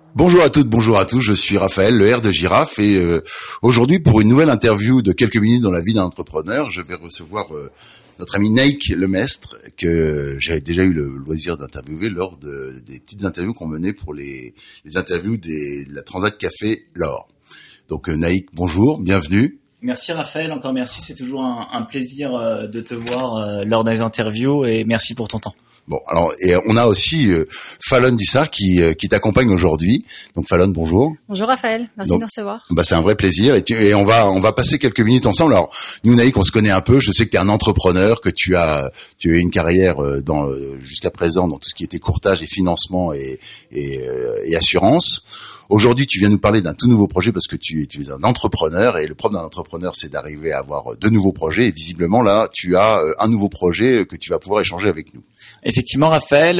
Bonjour à toutes, bonjour à tous, je suis Raphaël, le R de Girafe et aujourd'hui pour une nouvelle interview de quelques minutes dans la vie d'un entrepreneur, je vais recevoir notre ami Naïk Lemestre que j'avais déjà eu le loisir d'interviewer lors des petites interviews qu'on menait pour les interviews de la Transat Café L'Or. Donc Naïk, bonjour, bienvenue. Merci Raphaël, encore merci, c'est toujours un plaisir de te voir lors des interviews et merci pour ton temps. Bon, alors et on a aussi Fallon Dussart qui t'accompagne aujourd'hui. Donc Fallon, bonjour. Bonjour Raphaël, merci de me recevoir. Bah c'est un vrai plaisir et on va passer quelques minutes ensemble. Alors nous Naïk, on se connaît un peu. Je sais que tu es un entrepreneur, que tu as eu une carrière jusqu'à présent dans tout ce qui était courtage et financement et assurance. Aujourd'hui, tu viens nous parler d'un tout nouveau projet parce que tu es un entrepreneur et le propre d'un entrepreneur, c'est d'arriver à avoir de nouveaux projets. Et visiblement, là, tu as un nouveau projet que tu vas pouvoir échanger avec nous. Effectivement, Raphaël.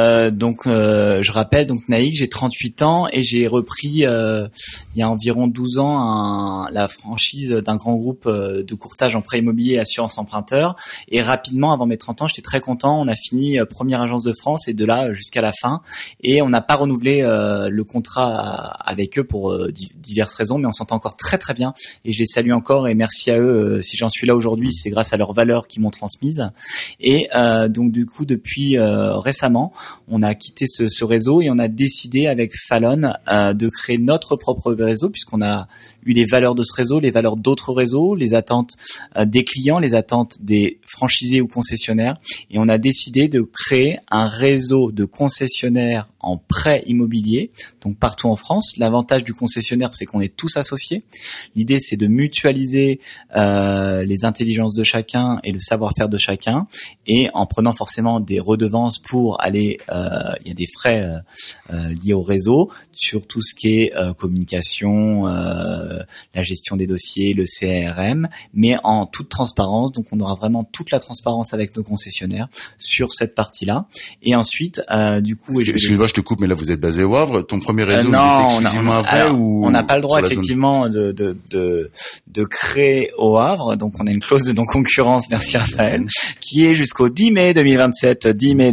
Je rappelle, donc Naïk, j'ai 38 ans et j'ai repris il y a environ 12 ans la franchise d'un grand groupe de courtage en prêt immobilier et assurance emprunteur. Et rapidement, avant mes 30 ans, j'étais très content. On a fini première agence de France et de là jusqu'à la fin. Et on n'a pas renouvelé le contrat avec eux pour diverses raisons, mais on s'entend encore très très bien et je les salue encore et merci à eux. Si j'en suis là aujourd'hui, c'est grâce à leurs valeurs qu'ils m'ont transmises. Et donc du coup, depuis récemment, on a quitté ce réseau et on a décidé avec Fallon de créer notre propre réseau puisqu'on a eu les valeurs de ce réseau, les valeurs d'autres réseaux, les attentes des clients, les attentes des franchisés ou concessionnaires et on a décidé de créer un réseau de concessionnaires en prêt immobilier, donc partout en France. L'avantage du concessionnaire, c'est qu'on est tous associés. L'idée, c'est de mutualiser les intelligences de chacun et le savoir-faire de chacun, et en prenant forcément des redevances pour aller, il y a des frais liés au réseau sur tout ce qui est communication, la gestion des dossiers, le CRM, mais en toute transparence. Donc, on aura vraiment toute la transparence avec nos concessionnaires sur cette partie-là. Et ensuite, du coup, excuse-moi, je te coupe, mais là vous êtes basé au Havre. Ton premier réseau non, est exclusivement à Havre ou on n'a pas le droit effectivement de créer au Havre. Donc on a une clause de non-concurrence, merci Raphaël, qui est jusqu'au 10 mai 2027.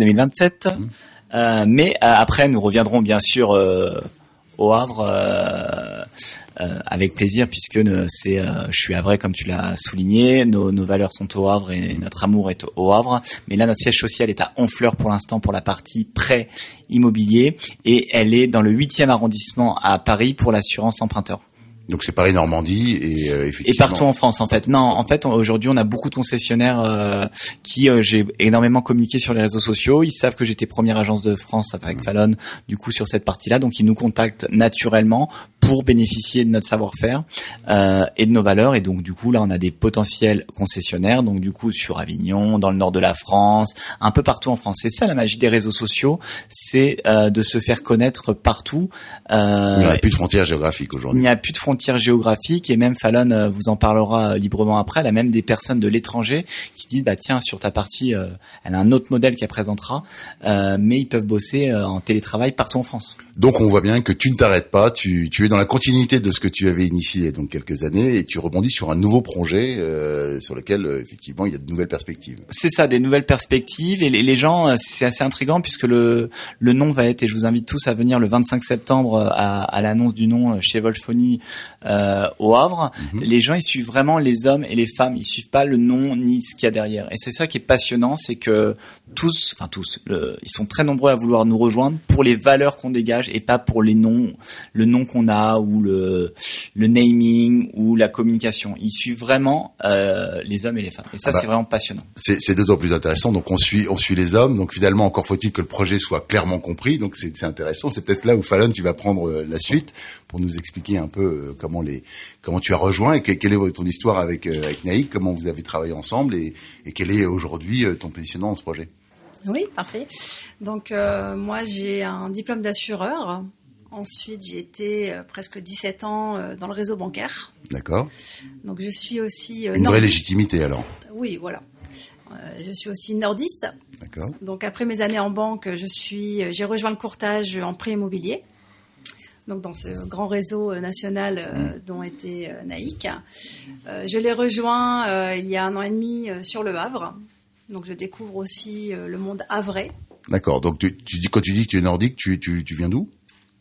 Mais après nous reviendrons bien sûr au Havre avec plaisir puisque je suis havrais comme tu l'as souligné, nos valeurs sont au Havre et notre amour est au Havre, mais là notre siège social est à Honfleur pour l'instant pour la partie prêt immobilier et elle est dans le 8e arrondissement à Paris pour l'assurance emprunteur. Donc c'est Paris-Normandie et effectivement. Et partout en France en fait. Non, en fait aujourd'hui on a beaucoup de concessionnaires qui j'ai énormément communiqué sur les réseaux sociaux. Ils savent que j'étais première agence de France avec Fallon du coup sur cette partie-là, donc ils nous contactent naturellement pour bénéficier de notre savoir-faire et de nos valeurs. Et donc du coup là on a des potentiels concessionnaires, donc du coup sur Avignon, dans le nord de la France, un peu partout en France. C'est ça la magie des réseaux sociaux, c'est de se faire connaître partout. Il n'y a plus de frontières géographiques aujourd'hui. Il n'y a plus de frontières géographiques et même Fallon vous en parlera librement après. Elle a même des personnes de l'étranger qui disent bah tiens sur ta partie, elle a un autre modèle qu'elle présentera, mais ils peuvent bosser en télétravail partout en France. Donc on voit bien que tu ne t'arrêtes pas, tu es dans la continuité de ce que tu avais initié donc quelques années et tu rebondis sur un nouveau projet sur lequel effectivement il y a de nouvelles perspectives. C'est ça, des nouvelles perspectives et les gens, c'est assez intriguant puisque le nom va être, et je vous invite tous à venir le 25 septembre à l'annonce du nom chez Volfony au Havre. Les gens ils suivent vraiment les hommes et les femmes, ils suivent pas le nom ni ce qu'il y a derrière. Et c'est ça qui est passionnant, c'est que ils sont très nombreux à vouloir nous rejoindre pour les valeurs qu'on dégage et pas pour le nom qu'on a ou le naming ou la communication. Ils suivent vraiment les hommes et les femmes. Et ça c'est vraiment passionnant. C'est d'autant plus intéressant. Donc on suit les hommes. Donc finalement encore faut-il que le projet soit clairement compris. Donc c'est intéressant. C'est peut-être là où Fallon tu vas prendre la suite pour nous expliquer un peu comment tu as rejoint et quelle est ton histoire avec Naïk, comment vous avez travaillé ensemble et quel est aujourd'hui ton positionnement dans ce projet. Oui, parfait. Donc moi j'ai un diplôme d'assureur. Ensuite j'ai été presque 17 ans dans le réseau bancaire. D'accord. Donc je suis aussi une vraie légitimité alors. Oui, voilà. Je suis aussi nordiste. D'accord. Donc après mes années en banque, j'ai rejoint le courtage en prêt immobilier. Donc dans ce grand réseau national dont était Naïk. Je l'ai rejoint il y a 1 an et demi sur le Havre. Donc je découvre aussi le monde havrais. D'accord. Donc quand tu dis que tu es nordique, tu viens d'où ?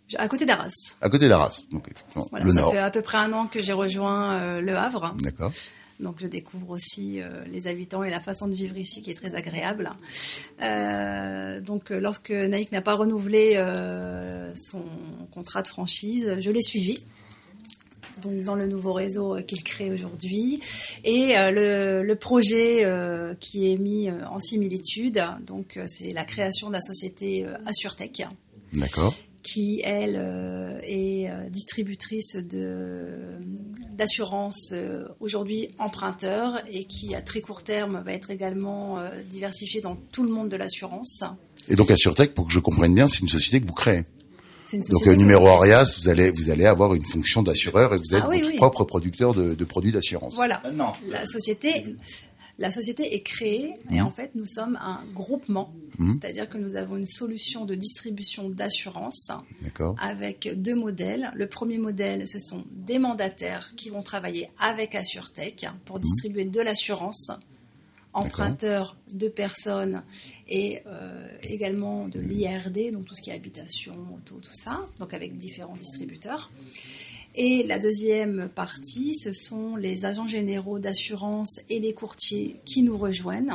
À côté d'Arras. À côté d'Arras, donc voilà, le ça Nord. fait à peu près 1 an que j'ai rejoint Le Havre. D'accord. Donc je découvre aussi les habitants et la façon de vivre ici qui est très agréable. Donc lorsque Naïk n'a pas renouvelé son contrat de franchise, je l'ai suivi. Donc dans le nouveau réseau qu'il crée aujourd'hui, et le projet qui est mis en similitude, donc c'est la création de la société AssureTech. D'accord. Qui, elle, est distributrice d'assurance aujourd'hui emprunteur et qui, à très court terme, va être également diversifiée dans tout le monde de l'assurance. Et donc AssureTech, pour que je comprenne bien, c'est une société que vous créez. Donc Donc numéro Arias, vous allez avoir une fonction d'assureur et vous êtes votre propre producteur de produits d'assurance. Voilà. Non. La société est créée et en fait nous sommes un groupement, c'est-à-dire que nous avons une solution de distribution d'assurance avec 2 modèles. Le premier modèle, ce sont des mandataires qui vont travailler avec AssureTech pour distribuer de l'assurance, emprunteurs de personnes et également de l'IRD, donc tout ce qui est habitation, auto, tout ça, donc avec différents distributeurs. Et la deuxième partie, ce sont les agents généraux d'assurance et les courtiers qui nous rejoignent.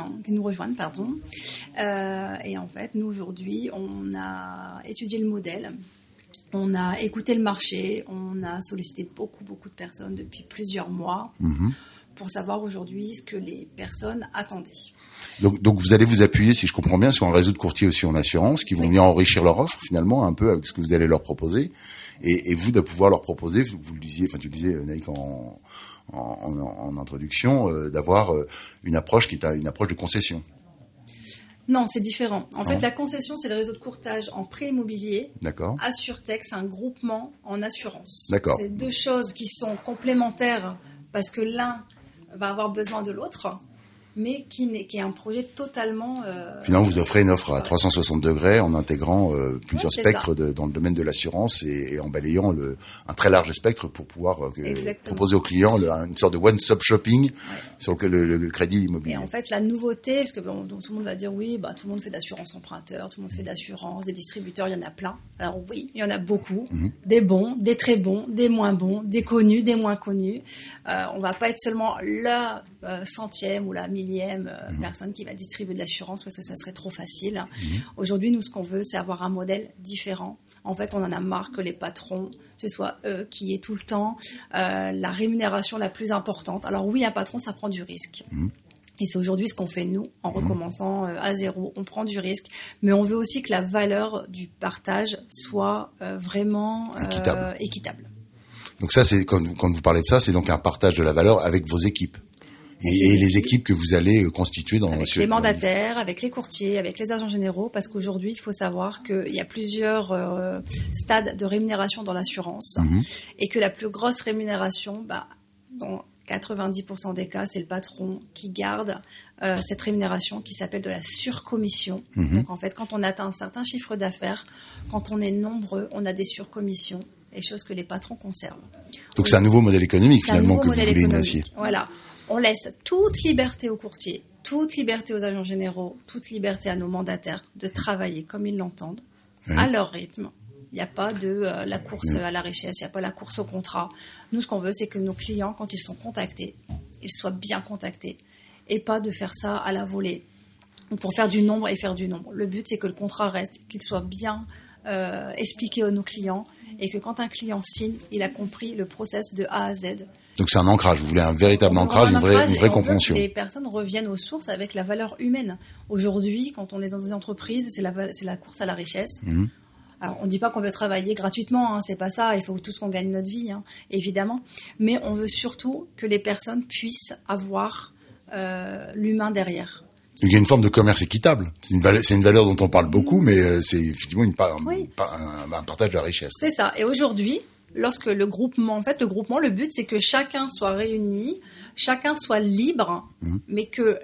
Et en fait, nous aujourd'hui, on a étudié le modèle, on a écouté le marché, on a sollicité beaucoup de personnes depuis plusieurs mois pour savoir aujourd'hui ce que les personnes attendaient. Donc vous allez vous appuyer, si je comprends bien, sur un réseau de courtiers aussi en assurance qui vont venir enrichir leur offre finalement un peu avec ce que vous allez leur proposer. Et vous de pouvoir leur proposer, vous le disiez, tu le disais Naïk en introduction, d'avoir une approche qui est une approche de concession. Non, c'est différent. En fait, la concession, c'est le réseau de courtage en prêt immobilier. D'accord. AssureTech, c'est un groupement en assurance. D'accord. C'est 2 choses qui sont complémentaires parce que l'un va avoir besoin de l'autre, mais qui est un projet totalement... Finalement, vous offrez une offre à 360 degrés en intégrant plusieurs spectres dans le domaine de l'assurance et en balayant un très large spectre pour pouvoir proposer aux clients une sorte de one-stop shopping sur lequel le crédit immobilier. Et en fait, la nouveauté, parce que tout le monde va dire oui, tout le monde fait d'assurance emprunteur, tout le monde fait d'assurance, des distributeurs, il y en a plein. Alors oui, il y en a beaucoup, des bons, des très bons, des moins bons, des connus, des moins connus. On va pas être seulement la centième ou la millième personne qui va distribuer de l'assurance parce que ça serait trop facile. Aujourd'hui, nous, ce qu'on veut, c'est avoir un modèle différent. En fait, on en a marre que les patrons, ce soit eux qui aient tout le temps la rémunération la plus importante. Alors oui, un patron, ça prend du risque. Et c'est aujourd'hui ce qu'on fait nous, en recommençant à zéro. On prend du risque, mais on veut aussi que la valeur du partage soit vraiment équitable. Donc ça, c'est quand vous parlez de ça, c'est donc un partage de la valeur avec vos équipes. Et les équipes que vous allez constituer avec les mandataires, avec les courtiers, avec les agents généraux, parce qu'aujourd'hui, il faut savoir qu'il y a plusieurs stades de rémunération dans l'assurance et que la plus grosse rémunération, dans 90% des cas, c'est le patron qui garde cette rémunération qui s'appelle de la surcommission. Donc en fait, quand on atteint un certain chiffre d'affaires, quand on est nombreux, on a des surcommissions, et choses que les patrons conservent. Donc c'est un nouveau modèle économique finalement que vous voulez initier. Voilà. On laisse toute liberté aux courtiers, toute liberté aux agents généraux, toute liberté à nos mandataires de travailler comme ils l'entendent, à leur rythme. Il n'y a pas de la course à la richesse, il n'y a pas la course au contrat. Nous, ce qu'on veut, c'est que nos clients, quand ils sont contactés, ils soient bien contactés et pas de faire ça à la volée pour faire du nombre et faire du nombre. Le but, c'est que le contrat reste, qu'il soit bien expliqué à nos clients et que quand un client signe, il a compris le process de A à Z. Donc c'est un ancrage, vous voulez un véritable ancrage, une vraie compréhension. Les personnes reviennent aux sources avec la valeur humaine. Aujourd'hui, quand on est dans une entreprise, c'est la course à la richesse. Alors, on ne dit pas qu'on veut travailler gratuitement, c'est pas ça, il faut tous qu'on gagne notre vie, évidemment. Mais on veut surtout que les personnes puissent avoir l'humain derrière. Il y a une forme de commerce équitable. C'est une valeur dont on parle beaucoup, mais c'est effectivement un partage de la richesse. C'est ça. Et aujourd'hui, lorsque le groupement, le but, c'est que chacun soit réuni, chacun soit libre, mais que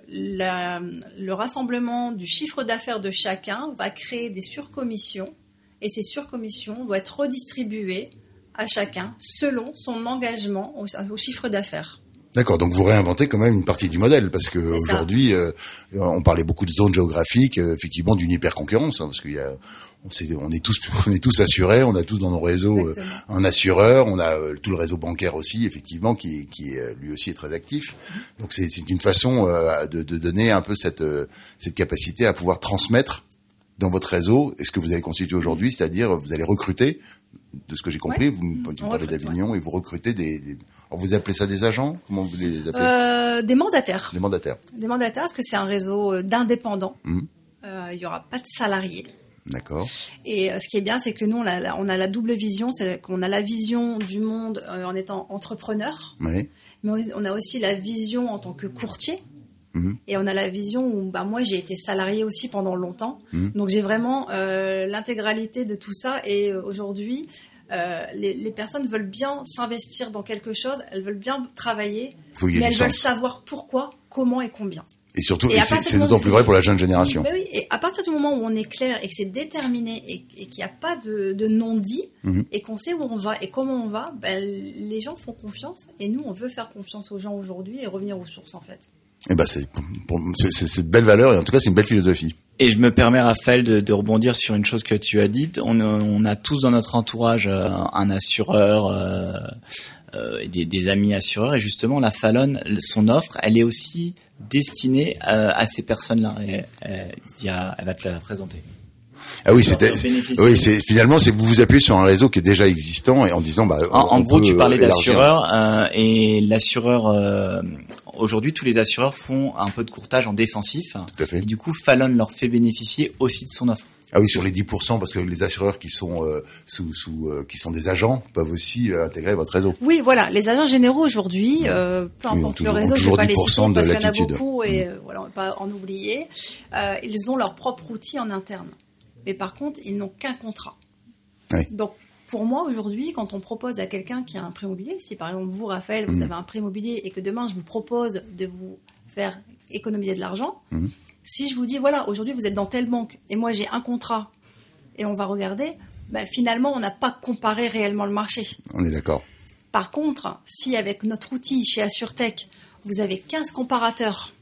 le rassemblement du chiffre d'affaires de chacun va créer des surcommissions, et ces surcommissions vont être redistribuées à chacun selon son engagement au chiffre d'affaires. D'accord, donc vous réinventez quand même une partie du modèle, parce que aujourd'hui, on parlait beaucoup de zones géographiques, effectivement d'une hyper-concurrence, hein, parce qu'il y a, on est tous assurés, on a tous dans nos réseaux un assureur, on a tout le réseau bancaire aussi, effectivement, qui lui aussi est très actif. Donc c'est une façon de donner un peu cette capacité à pouvoir transmettre dans votre réseau, et ce que vous avez constitué aujourd'hui, c'est-à-dire vous allez recruter, de ce que j'ai compris, vous me parlez d'Avignon, et vous recrutez alors vous appelez ça des agents? Comment vous les appelez? Des mandataires. Des mandataires. Des mandataires, parce que c'est un réseau d'indépendants. Il y aura pas de salariés. D'accord. Et ce qui est bien, c'est que nous, on a la double vision, c'est qu'on a la vision du monde en étant entrepreneur, oui. Mais on a aussi la vision en tant que courtier. Et on a la vision où moi j'ai été salarié aussi pendant longtemps, donc j'ai vraiment l'intégralité de tout ça. Et aujourd'hui, les personnes veulent bien s'investir dans quelque chose, elles veulent bien travailler, mais elles veulent savoir pourquoi, comment et combien. Et surtout, c'est d'autant plus vrai pour la jeune génération. Oui, et à partir du moment où on est clair et que c'est déterminé et qu'il n'y a pas de non-dit et qu'on sait où on va et comment on va, les gens font confiance, et nous on veut faire confiance aux gens aujourd'hui et revenir aux sources en fait. Et c'est de belles valeurs, et en tout cas c'est une belle philosophie. Et je me permets, Raphaël, de rebondir sur une chose que tu as dite. On a tous dans notre entourage un assureur, et des amis assureurs, et justement la Falon, son offre, elle est aussi destinée à ces personnes-là. Elle va te la présenter. Ah oui, finalement c'est vous vous appuyez sur un réseau qui est déjà existant, et en disant en gros tu parlais d'assureur, et l'assureur aujourd'hui tous les assureurs font un peu de courtage en défensif. Tout à fait. Et du coup Falon leur fait bénéficier aussi de son offre. Ah oui, sur les 10%, parce que les assureurs qui sont qui sont des agents peuvent aussi intégrer votre réseau. Oui, voilà, les agents généraux aujourd'hui, peu importe le réseau, je ne vais pas les citer parce qu'il y en a beaucoup, et voilà, on ne va pas en oublier. Ils ont leur propre outil en interne. Mais par contre, ils n'ont qu'un contrat. Oui. Donc, pour moi, aujourd'hui, quand on propose à quelqu'un qui a un prêt immobilier, si par exemple vous, Raphaël, vous avez un prêt immobilier et que demain, je vous propose de vous faire économiser de l'argent, si je vous dis, voilà, aujourd'hui, vous êtes dans telle banque et moi, j'ai un contrat et on va regarder, finalement, on n'a pas comparé réellement le marché. On est d'accord. Par contre, si avec notre outil chez AssureTech, vous avez 15 comparateurs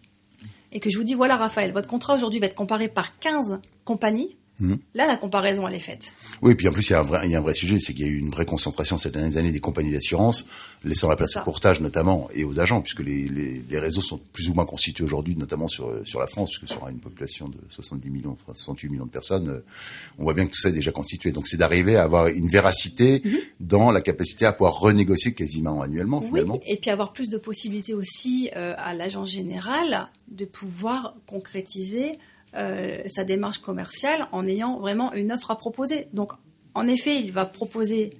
et que je vous dis, voilà, Raphaël, votre contrat aujourd'hui va être comparé par 15 compagnies, là, la comparaison, elle est faite. Oui, puis en plus, il y a un vrai sujet, c'est qu'il y a eu une vraie concentration ces dernières années des compagnies d'assurance, laissant la place au courtage notamment, et aux agents, puisque les réseaux sont plus ou moins constitués aujourd'hui, notamment sur la France, puisque sur une population de 68 millions de personnes, on voit bien que tout ça est déjà constitué. Donc c'est d'arriver à avoir une véracité dans la capacité à pouvoir renégocier quasiment annuellement, finalement. Oui, et puis avoir plus de possibilités aussi à l'agent général de pouvoir concrétiser sa démarche commerciale en ayant vraiment une offre à proposer. Donc, en effet, il va proposer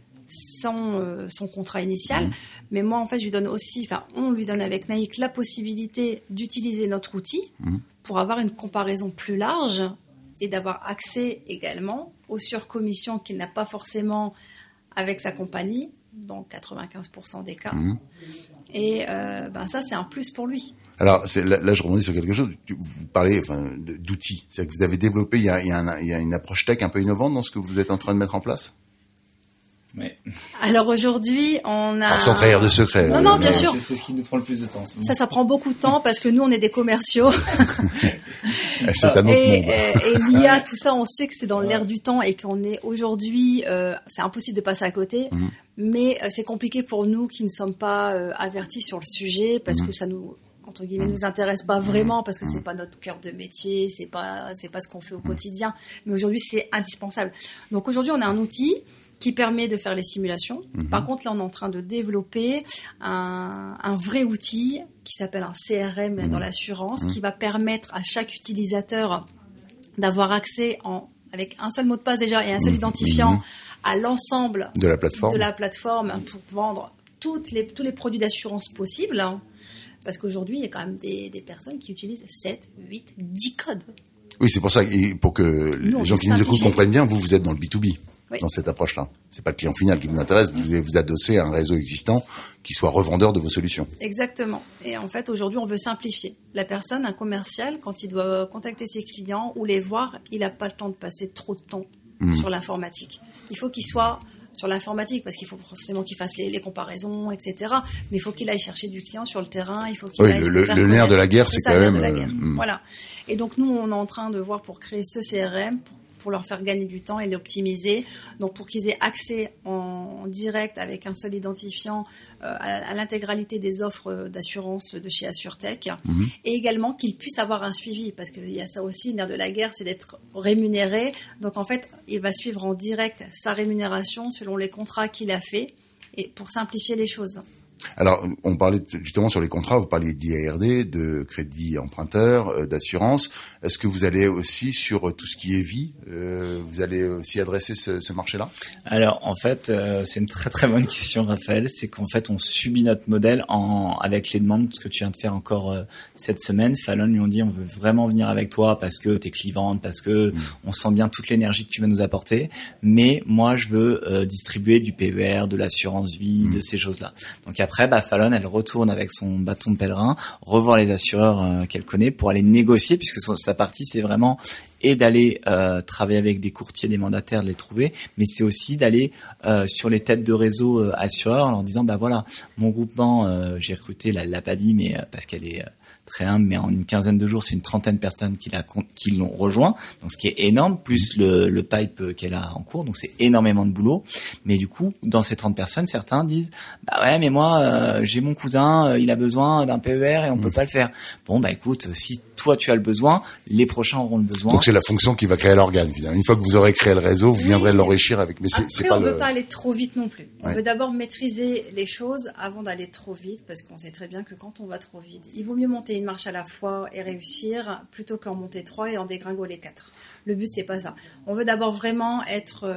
son contrat initial, mais moi, en fait, on lui donne avec Naïk la possibilité d'utiliser notre outil pour avoir une comparaison plus large et d'avoir accès également aux surcommissions qu'il n'a pas forcément avec sa compagnie, dans 95% des cas. Et ça, c'est un plus pour lui. Alors là, je rebondis sur quelque chose. Vous parlez d'outils. C'est-à-dire que vous avez développé, il y a une approche tech un peu innovante dans ce que vous êtes en train de mettre en place. Oui. Alors aujourd'hui, on a... Alors, sans trahir de secret. Non, bien sûr. C'est ce qui nous prend le plus de temps. Ça prend beaucoup de temps parce que nous, on est des commerciaux. C'est un autre monde. Et l'IA, tout ça, on sait que c'est dans l'air du temps et qu'on est aujourd'hui... c'est impossible de passer à côté. Mais c'est compliqué pour nous qui ne sommes pas avertis sur le sujet parce que ça nous... entre guillemets, nous intéresse pas vraiment parce que c'est pas notre cœur de métier, c'est pas ce qu'on fait au quotidien. Mais aujourd'hui, c'est indispensable. Donc aujourd'hui, on a un outil qui permet de faire les simulations. Par contre, là, on est en train de développer un vrai outil qui s'appelle un CRM dans l'assurance, qui va permettre à chaque utilisateur d'avoir accès avec un seul mot de passe déjà et un seul identifiant à l'ensemble de la plateforme pour vendre tous les produits d'assurance possibles. Parce qu'aujourd'hui, il y a quand même des personnes qui utilisent 7, 8, 10 codes. Oui, c'est pour ça, pour que les gens qui nous écoutent comprennent bien, vous êtes dans le B2B, dans cette approche-là. C'est pas le client final qui vous intéresse, vous vous adossez à un réseau existant qui soit revendeur de vos solutions. Exactement. Et en fait, aujourd'hui, on veut simplifier. La personne, un commercial, quand il doit contacter ses clients ou les voir, il n'a pas le temps de passer trop de temps sur l'informatique. Il faut qu'il soit sur l'informatique, parce qu'il faut forcément qu'il fasse les comparaisons, etc. Mais il faut qu'il aille chercher du client sur le terrain, il faut qu'il aille se faire le nerf de la guerre, c'est quand même... Voilà. Et donc, nous, on est en train de voir pour créer ce CRM, pour leur faire gagner du temps et l'optimiser. Donc, pour qu'ils aient accès en direct avec un seul identifiant à l'intégralité des offres d'assurance de chez AssureTech. Et également qu'ils puissent avoir un suivi, parce qu'il y a ça aussi, le nerf de la guerre, c'est d'être rémunéré. Donc, en fait, il va suivre en direct sa rémunération selon les contrats qu'il a fait, et pour simplifier les choses. Alors, on parlait justement sur les contrats, vous parliez d'IARD, de crédit emprunteur, d'assurance. Est-ce que vous allez aussi sur tout ce qui est vie, vous allez aussi adresser ce marché-là? Alors, en fait, c'est une très très bonne question, Raphaël. C'est qu'en fait, on subit notre modèle avec les demandes, ce que tu viens de faire encore cette semaine. Fallon lui ont dit, on veut vraiment venir avec toi parce que t'es clivante, parce que on sent bien toute l'énergie que tu vas nous apporter. Mais moi, je veux distribuer du PER, de l'assurance vie, de ces choses-là. Donc après, Fallon, elle retourne avec son bâton de pèlerin, revoir les assureurs qu'elle connaît pour aller négocier, puisque sa partie, c'est vraiment et d'aller travailler avec des courtiers, des mandataires, de les trouver, mais c'est aussi d'aller sur les têtes de réseau assureurs en leur disant, voilà, mon groupement, j'ai recruté, elle l'a pas dit, mais parce qu'elle est très humble, mais en une quinzaine de jours, c'est une trentaine de personnes qui l'ont rejoint, donc ce qui est énorme, plus le pipe qu'elle a en cours, donc c'est énormément de boulot. Mais du coup, dans ces 30 personnes, certains disent, ouais, mais moi, j'ai mon cousin, il a besoin d'un PER et on peut pas le faire. Bon, écoute, si toi tu as le besoin, les prochains auront le besoin. Donc c'est la fonction qui va créer l'organe, finalement. Une fois que vous aurez créé le réseau, vous viendrez l'enrichir avec. Mais c'est pas on veut pas aller trop vite non plus. On veut d'abord maîtriser les choses avant d'aller trop vite, parce qu'on sait très bien que quand on va trop vite, il vaut mieux monter une marche à la fois et réussir plutôt qu'en monter 3 et en dégringoler 4. Le but c'est pas ça. On veut d'abord vraiment être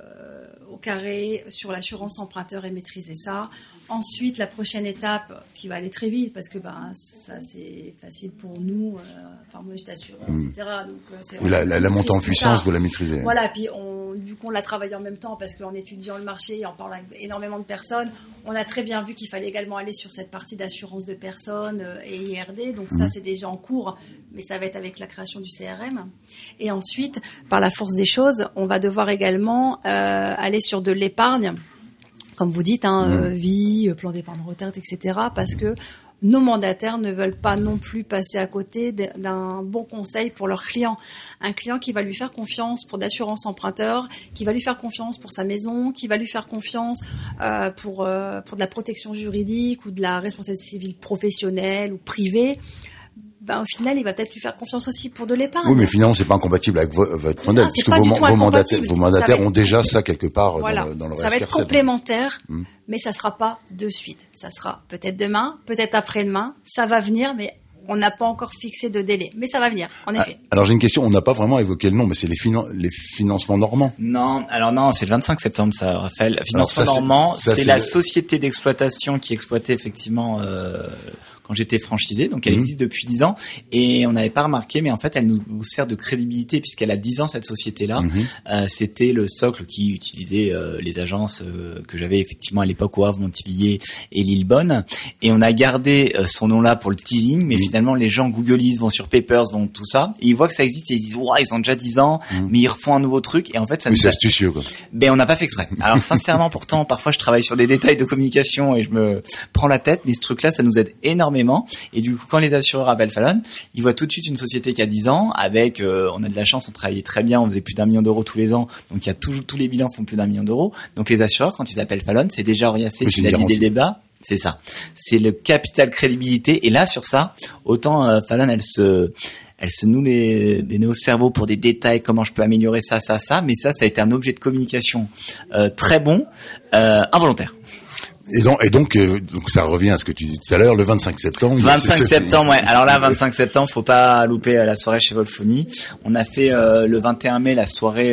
au carré sur l'assurance emprunteur et maîtriser ça. Ensuite, la prochaine étape qui va aller très vite, parce que ça c'est facile pour nous, moi je t'assure, etc. Donc, la montée en puissance, vous la maîtrisez. Voilà, puis du coup on l'a travaillé en même temps, parce qu'en étudiant le marché et en parlant avec énormément de personnes, on a très bien vu qu'il fallait également aller sur cette partie d'assurance de personnes et IRD. Donc ça c'est déjà en cours, mais ça va être avec la création du CRM. Et ensuite, par la force des choses, on va devoir également aller sur de l'épargne. Comme vous dites, vie, plan d'épargne retraite, etc. Parce que nos mandataires ne veulent pas non plus passer à côté d'un bon conseil pour leurs clients. Un client qui va lui faire confiance pour d'assurance emprunteur, qui va lui faire confiance pour sa maison, qui va lui faire confiance pour de la protection juridique ou de la responsabilité civile professionnelle ou privée. Au final, il va peut-être lui faire confiance aussi pour de l'épargne. Oui, mais finalement, c'est pas incompatible avec votre modèle, puisque vos mandataires ont déjà ça quelque part dans le Ça va être complémentaire, mais ça sera pas de suite. Ça sera peut-être demain, peut-être après-demain. Ça va venir, mais on n'a pas encore fixé de délai. Mais ça va venir, en effet. Alors, j'ai une question. On n'a pas vraiment évoqué le nom, mais c'est les financements normands. Non, c'est le 25 septembre, ça, Raphaël. Financement normand, c'est la société d'exploitation qui exploitait effectivement quand j'étais franchisé, donc elle existe depuis 10 ans, et on n'avait pas remarqué, mais en fait elle nous sert de crédibilité puisqu'elle a 10 ans cette société-là. C'était le socle qui utilisait les agences que j'avais effectivement à l'époque au Havre, Montivilliers et Lillebonne, et on a gardé son nom là pour le teasing, mais finalement les gens googlisent, vont sur Papers, vont tout ça, et ils voient que ça existe et ils disent ils ont déjà 10 ans, mais ils refont un nouveau truc, et en fait ça c'est astucieux quoi. On n'a pas fait exprès. Alors sincèrement, pourtant parfois je travaille sur des détails de communication et je me prends la tête, mais ce truc là ça nous aide énormément. Et du coup, quand les assureurs appellent Fallon, ils voient tout de suite une société qui a 10 ans avec, on a de la chance, on travaillait très bien, on faisait plus d'1 million d'euros tous les ans, donc il y a tous les bilans font plus d'1 million d'euros. Donc les assureurs, quand ils appellent Fallon, c'est déjà orienté, tu l'as dit dès le débat, c'est ça. C'est le capital crédibilité. Et là, sur ça, autant Fallon, elle se noue des nœuds au cerveau pour des détails, comment je peux améliorer ça, mais ça a été un objet de communication très bon, involontaire. Et donc ça revient à ce que tu disais tout à l'heure, le 25 septembre. 25 septembre, ouais. Alors là, 25 septembre, faut pas louper la soirée chez Wolfoni. On a fait le 21 mai la soirée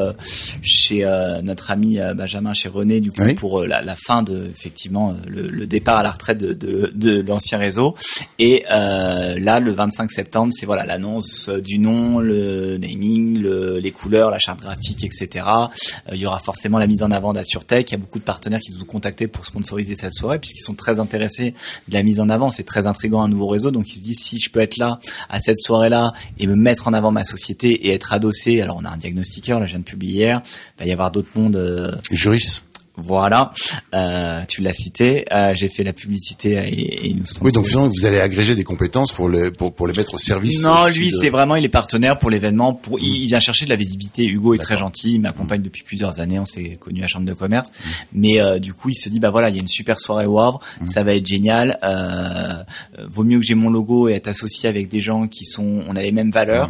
chez notre ami Benjamin, chez René, du coup, pour la fin de effectivement le départ à la retraite de l'ancien réseau. Et là, le 25 septembre, c'est l'annonce du nom, le naming, les couleurs, la charte graphique, etc. Il y aura forcément la mise en avant d'AssureTech. Il y a beaucoup de partenaires qui nous ont contactés pour sponsoriser cette soirée puisqu'ils sont très intéressés de la mise en avant. C'est très intriguant, un nouveau réseau, donc ils se disent si je peux être là à cette soirée-là et me mettre en avant ma société et être adossé. Alors on a un diagnostiqueur, là je viens de publier hier, il va y avoir d'autres mondes. Juris. Voilà, tu l'as cité. J'ai fait la publicité et nous. Oui, donc finalement vous allez agréger des compétences pour les mettre au service. Non, lui c'est vraiment il est partenaire pour l'événement. Il vient chercher de la visibilité. Hugo est très gentil, il m'accompagne depuis plusieurs années. On s'est connus à la chambre de commerce, mais du coup il se dit bah voilà il y a une super soirée au Havre, ça va être génial. Vaut mieux que j'ai mon logo et être associé avec des gens on a les mêmes valeurs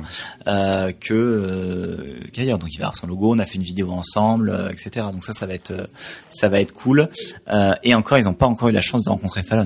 qu'ailleurs. Donc il va avoir son logo, on a fait une vidéo ensemble, etc. Donc ça va être cool. Et encore, ils n'ont pas encore eu la chance de rencontrer Fallon.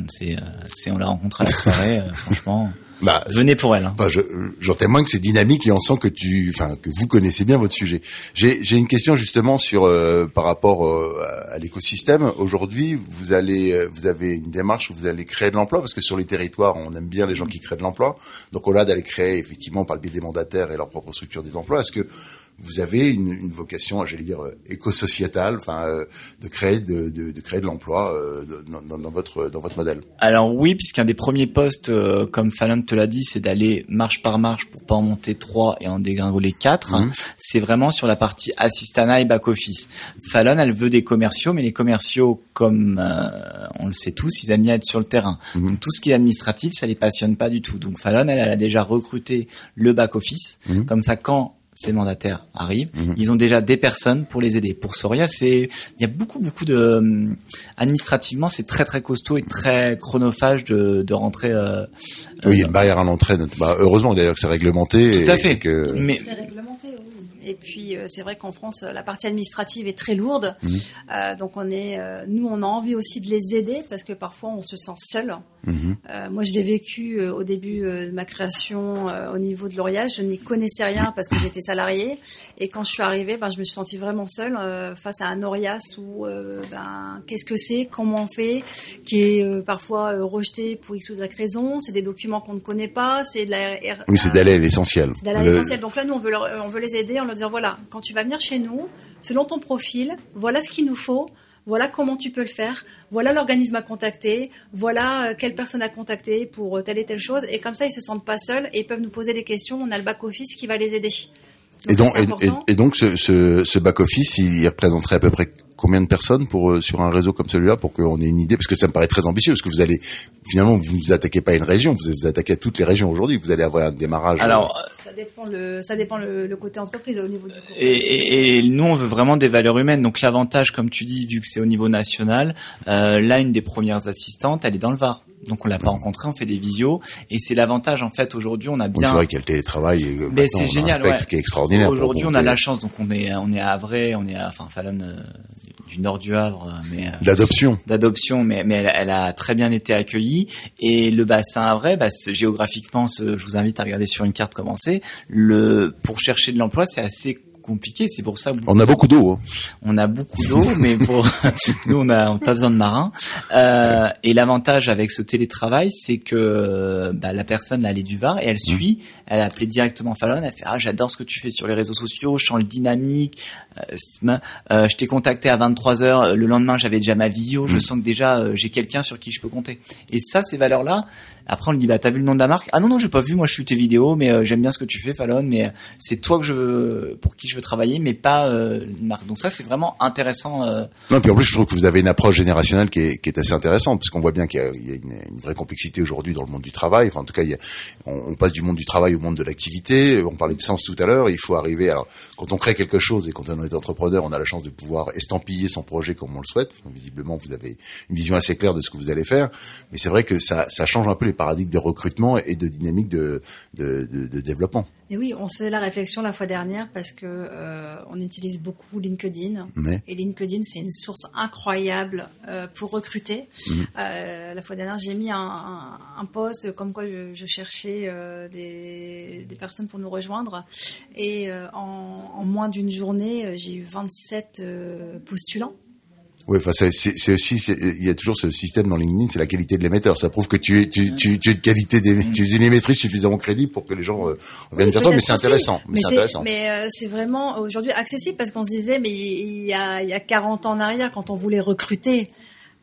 On l'a rencontré à la soirée, franchement. Venez pour elle. Hein. J'en témoigne que c'est dynamique et on sent que vous connaissez bien votre sujet. J'ai une question justement sur par rapport à l'écosystème. Aujourd'hui, vous avez une démarche où vous allez créer de l'emploi parce que sur les territoires, on aime bien les gens qui créent de l'emploi. Donc au-delà d'aller créer effectivement par le biais des mandataires et leur propre structure des emplois, est-ce que vous avez une vocation, j'allais dire éco-sociétale, de créer de l'emploi dans votre modèle. Alors oui, puisqu'un des premiers postes, comme Fallon te l'a dit, c'est d'aller marche par marche pour pas en monter 3 et en dégringoler 4. C'est vraiment sur la partie assistana et back office. Fallon, elle veut des commerciaux, mais les commerciaux, comme on le sait tous, ils aiment bien être sur le terrain. Donc tout ce qui est administratif, ça les passionne pas du tout. Donc Fallon, elle a déjà recruté le back office, comme ça quand ces mandataires arrivent, ils ont déjà des personnes pour les aider. Pour Soria, il y a beaucoup de administrativement, c'est très très costaud et très chronophage de rentrer. Oui, il y a une barrière à l'entrée. Heureusement d'ailleurs que c'est réglementé. Tout à fait. Mais très réglementé, oui. Et puis c'est vrai qu'en France, la partie administrative est très lourde. Donc nous, on a envie aussi de les aider parce que parfois on se sent seul. Moi, je l'ai vécu au début de ma création au niveau de l'Oriage. Je n'y connaissais rien parce que j'étais salariée. Et quand je suis arrivée, je me suis sentie vraiment seule face à un Orias où qu'est-ce que c'est, comment on fait, qui est parfois rejeté pour X ou Y raison. C'est des documents qu'on ne connaît pas. C'est de la oui, c'est d'aller à l'essentiel. C'est d'aller à l'essentiel. Donc là, nous, on veut les aider en leur disant voilà, quand tu vas venir chez nous, selon ton profil, voilà ce qu'il nous faut. Voilà comment tu peux le faire. Voilà l'organisme à contacter. Voilà quelle personne à contacter pour telle et telle chose. Et comme ça, ils se sentent pas seuls et ils peuvent nous poser des questions. On a le back office qui va les aider. Donc, ce back office, il représenterait à peu près combien de personnes sur un réseau comme celui-là pour qu'on ait une idée, parce que ça me paraît très ambitieux, parce que vous vous attaquez pas à une région, vous attaquez à toutes les régions aujourd'hui. Vous allez avoir un démarrage. Alors, ça dépend le côté entreprise au niveau du courtage. Et nous, on veut vraiment des valeurs humaines. Donc l'avantage, comme tu dis, vu que c'est au niveau national, là, une des premières assistantes, elle est dans le Var. Donc on l'a pas rencontré, on fait des visios et c'est l'avantage en fait aujourd'hui on a bien. C'est vrai qu'il y a le télétravail et mais c'est génial, un spectre qui est extraordinaire. Aujourd'hui on a la chance donc on est à Havre, Fallon du nord du Havre, mais d'adoption, mais elle a très bien été accueillie et le bassin Havre, géographiquement, je vous invite à regarder sur une carte comment c'est. Pour chercher de l'emploi, c'est assez compliqué, c'est pour ça. On a beaucoup d'eau. On a beaucoup d'eau, mais nous on a pas besoin de marins. Et l'avantage avec ce télétravail, c'est que la personne là, elle est du Var et elle suit. Elle a appelé directement Fallon. Elle fait j'adore ce que tu fais sur les réseaux sociaux, je sens le dynamique. Je t'ai contacté à 23h. Le lendemain, j'avais déjà ma visio. Je sens que déjà j'ai quelqu'un sur qui je peux compter. Et ça, ces valeurs là. Après, on lui dit t'as vu le nom de la marque ? Ah non, j'ai pas vu. Moi, je suis tes vidéos, mais j'aime bien ce que tu fais, Fallon. Mais c'est toi pour qui je veux travailler, mais pas une marque. Donc ça, c'est vraiment intéressant. Non, puis en plus, je trouve que vous avez une approche générationnelle qui est assez intéressante, parce qu'on voit bien qu'il y a une vraie complexité aujourd'hui dans le monde du travail. Enfin, en tout cas, on passe du monde du travail au monde de l'activité. On parlait de sens tout à l'heure. Il faut arriver. Alors, quand on crée quelque chose et quand on est entrepreneur, on a la chance de pouvoir estampiller son projet comme on le souhaite. Donc, visiblement, vous avez une vision assez claire de ce que vous allez faire. Mais c'est vrai que ça change un peu les paradigmes de recrutement et de dynamique de développement. Et oui, on se faisait la réflexion la fois dernière parce que on utilise beaucoup LinkedIn. Et LinkedIn, c'est une source incroyable pour recruter. La fois dernière, j'ai mis un post comme quoi je cherchais des personnes pour nous rejoindre. Et en moins d'une journée, j'ai eu 27 postulants. Oui, c'est aussi, il y a toujours ce système dans LinkedIn, c'est la qualité de l'émetteur. Ça prouve que tu es de qualité tu es une émettrice suffisamment crédible pour que les gens viennent vers toi, mais c'est intéressant. Mais c'est vraiment aujourd'hui accessible parce qu'on se disait, mais il y a 40 ans en arrière, quand on voulait recruter,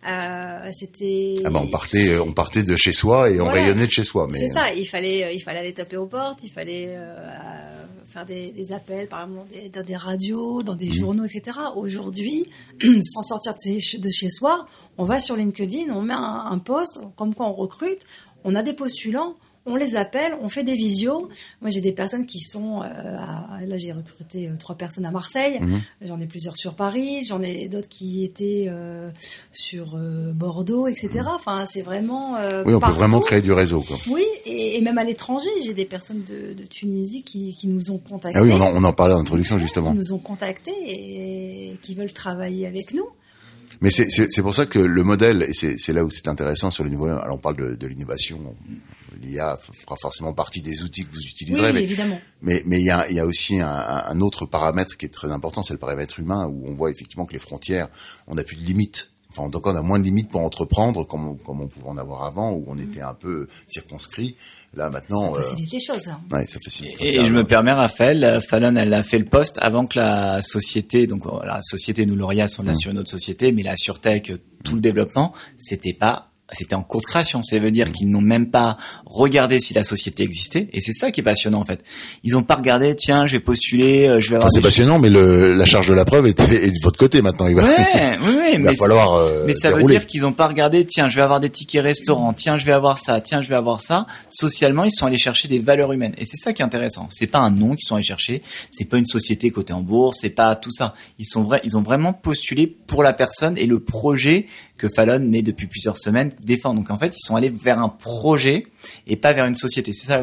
C'était. on partait de chez soi et on rayonnait de chez soi. Mais c'est ça. Il fallait aller taper aux portes. Il fallait faire des appels, par exemple, dans des radios, dans des journaux, etc. Aujourd'hui, sans sortir de chez soi, on va sur LinkedIn, on met un post, comme quoi on recrute, on a des postulants. On les appelle, on fait des visios. Moi, j'ai des personnes qui sont... là, j'ai recruté 3 personnes à Marseille. J'en ai plusieurs sur Paris. J'en ai d'autres qui étaient sur Bordeaux, etc. Enfin, c'est vraiment... oui, on partout. peut vraiment créer du réseau, quoi. Oui, et même à l'étranger. J'ai des personnes de Tunisie qui nous ont contactés. Ah oui, on en parlait en introduction, justement. Ils nous ont contactés et qui veulent travailler avec nous. Mais c'est pour ça que le modèle, et c'est là où c'est intéressant sur le niveau... Alors, on parle de l'innovation... L'IA fera forcément partie des outils que vous utiliserez. Oui, évidemment. Mais il y a aussi un autre paramètre qui est très important, c'est le paramètre humain, où on voit effectivement que les frontières, on n'a plus de limites. Enfin, en tout cas, on a moins de limites pour entreprendre, comme on pouvait en avoir avant, où on était un peu circonscrit. Là, maintenant... Ça facilite les choses. Ouais, ça facilite. Et je me permets, Raphaël, Fallon, elle a fait le poste avant que la société, donc la société, nous, Laureas, on a sur une autre société, mais la SurTech, tout le développement, c'était en cours de création. Ça veut dire qu'ils n'ont même pas regardé si la société existait. Et c'est ça qui est passionnant, en fait. Ils n'ont pas regardé, tiens, je vais postuler, je vais avoir... c'est passionnant, mais la charge de la preuve est de votre côté maintenant. Il va falloir mais ça dérouler. veut dire qu'ils n'ont pas regardé, tiens, je vais avoir des tickets restaurants, tiens, je vais avoir ça, tiens, je vais avoir ça. Socialement, ils sont allés chercher des valeurs humaines. Et c'est ça qui est intéressant. C'est pas un nom qu'ils sont allés chercher. C'est pas une société cotée en bourse. C'est pas tout ça. Ils ont vraiment postulé pour la personne et le projet que Fallon met depuis plusieurs semaines défend. Donc en fait, ils sont allés vers un projet et pas vers une société. C'est ça,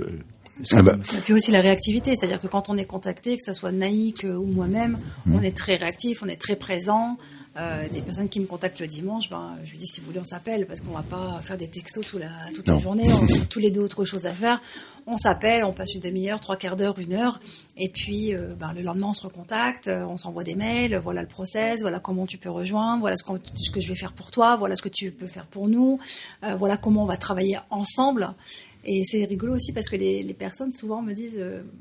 Et puis aussi la réactivité, c'est-à-dire que quand on est contacté, que ce soit Naïk ou moi-même, on est très réactif, on est très présent. Des personnes qui me contactent le dimanche, je lui dis si vous voulez on s'appelle parce qu'on va pas faire des textos toute la journée, on a tous les deux autre chose à faire. On s'appelle, on passe une demi-heure, 3/4 d'heure, 1 heure, et puis le lendemain on se recontacte, on s'envoie des mails, voilà le process, voilà comment tu peux rejoindre, voilà ce que je vais faire pour toi, voilà ce que tu peux faire pour nous, voilà comment on va travailler ensemble. Et c'est rigolo aussi parce que les personnes souvent me disent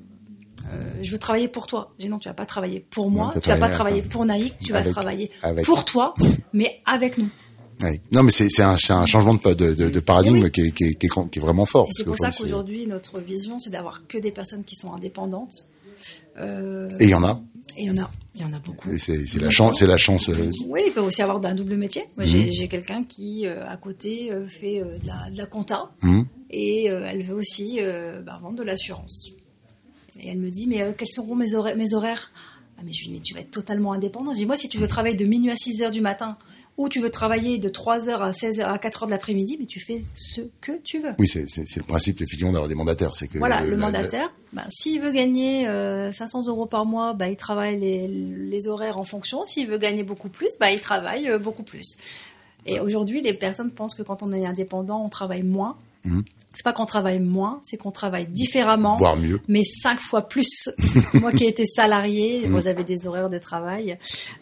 je veux travailler pour toi. Je dis non, tu vas pas travailler pour moi, tu vas pas travailler pour Naïk, tu vas travailler pour toi, mais avec nous. Oui. Non, mais c'est un changement de paradigme qui est vraiment fort. Et c'est pour ça qu'aujourd'hui notre vision c'est d'avoir que des personnes qui sont indépendantes. Et il y en a. Il y en a beaucoup. Et c'est la chance. Oui, il peut aussi avoir d'un double métier. Moi, j'ai quelqu'un qui à côté fait de la compta et elle veut aussi vendre de l'assurance. Et elle me dit, mais quels seront mes horaires? Ah, mais je lui dis, mais tu vas être totalement indépendant. Je dis, moi, si tu veux travailler de minuit à 6h du matin, ou tu veux travailler de 3h à 16h à 4h de l'après-midi, mais tu fais ce que tu veux. Oui, c'est le principe, effectivement, d'avoir des mandataires. C'est que voilà, le mandataire, s'il veut gagner 500 € par mois, il travaille les horaires en fonction. S'il veut gagner beaucoup plus, il travaille beaucoup plus. Et aujourd'hui, les personnes pensent que quand on est indépendant, on travaille moins. C'est pas qu'on travaille moins, c'est qu'on travaille différemment, voire mieux, mais 5 fois plus. Moi qui étais salariée, moi j'avais des horaires de travail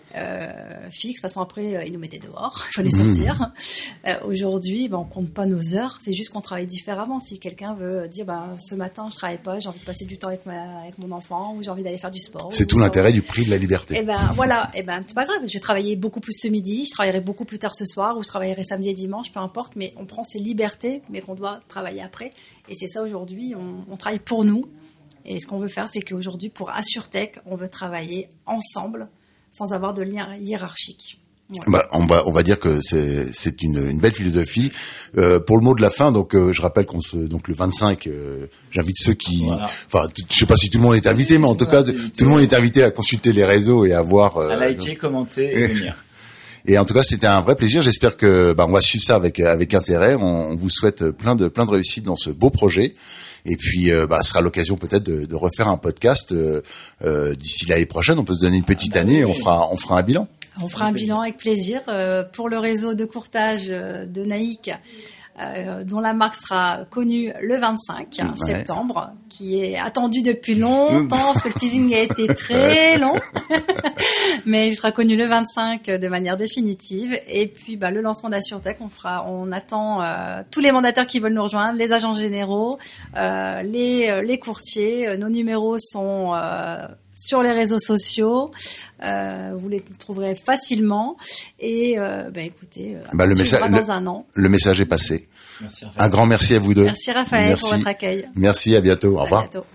fixes. De toute façon après, ils nous mettaient dehors, il fallait sortir. Aujourd'hui, on compte pas nos heures, c'est juste qu'on travaille différemment. Si quelqu'un veut dire, ce matin je travaille pas, j'ai envie de passer du temps avec mon enfant, ou j'ai envie d'aller faire du sport. C'est tout l'intérêt du prix de la liberté. Et voilà, c'est pas grave. Je vais travailler beaucoup plus ce midi, je travaillerai beaucoup plus tard ce soir, ou je travaillerai samedi et dimanche, peu importe. Mais on prend ses libertés, mais qu'on doit travailler après. Et c'est ça aujourd'hui, on travaille pour nous. Et ce qu'on veut faire, c'est qu'aujourd'hui, pour AssureTech, on veut travailler ensemble, sans avoir de lien hiérarchique. Ouais. On va dire que c'est une belle philosophie. Pour le mot de la fin, donc je rappelle donc le 25, j'invite ceux qui, je sais pas si tout le monde est invité, mais en tout cas, tout le monde est invité à consulter les réseaux et à voir, à liker, commenter et venir. Et en tout cas, c'était un vrai plaisir. J'espère que on va suivre ça avec intérêt. On vous souhaite plein de réussite dans ce beau projet. Et puis, ce sera l'occasion peut-être de refaire un podcast d'ici l'année prochaine. On peut se donner une petite année et on fera un bilan. On fera un bilan avec plaisir pour le réseau de courtage de Naïk, dont la marque sera connue le 25 septembre, qui est attendu depuis longtemps, parce que le teasing a été très long. Mais il sera connu le 25 de manière définitive. Et puis, le lancement d'AssureTech, on attend tous les mandataires qui veulent nous rejoindre, les agents généraux, les courtiers. Nos numéros sont sur les réseaux sociaux. Vous les trouverez facilement. Et écoutez, dans un an. Le message est passé. Merci, Raphaël. Un grand merci à vous deux. Merci Raphaël pour votre accueil. Merci, à bientôt. Au revoir. À bientôt.